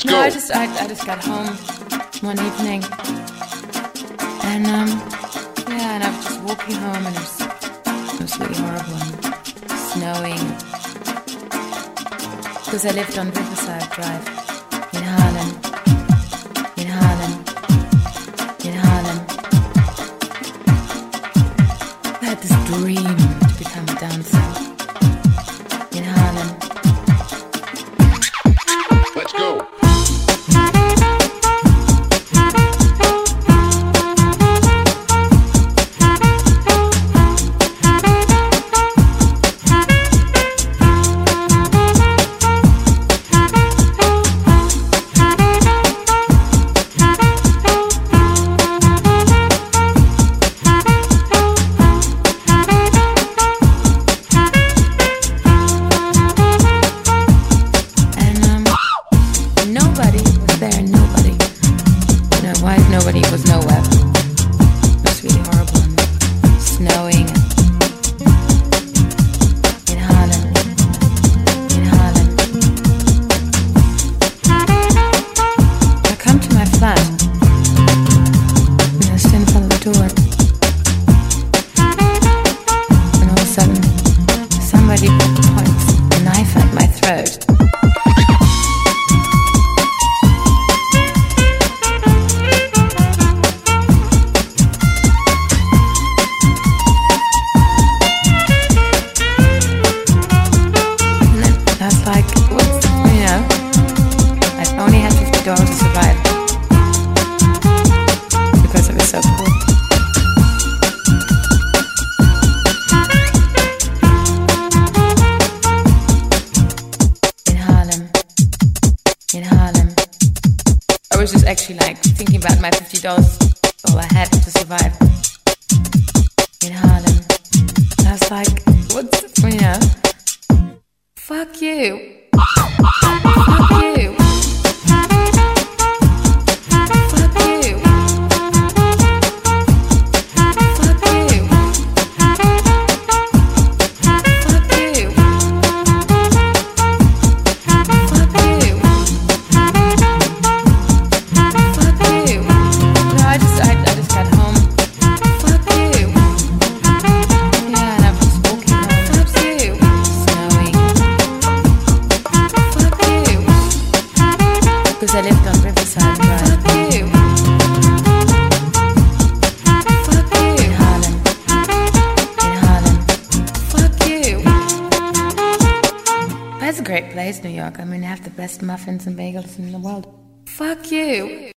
No, go. I just got home one evening, and and I was just walking home, and it was really horrible, and snowing, because I lived on Riverside Drive in Harlem. I had this dream to become a dancer in Harlem. Let's go. Nobody was nowhere. It was really horrible, and snowing in Harlem. I come to my flat, and I stand in front of the door, and all of a sudden, somebody points a knife at my throat. To survive because it was so cool. In Harlem, I was just actually like thinking about my $50, all I had to survive. In Harlem, and I was like, fuck you. Fuck you. I lived on Riverside Drive. Fuck you. Fuck you. In Harlem. Fuck you. That's a great place, New York. I mean, they have the best muffins and bagels in the world. Fuck you.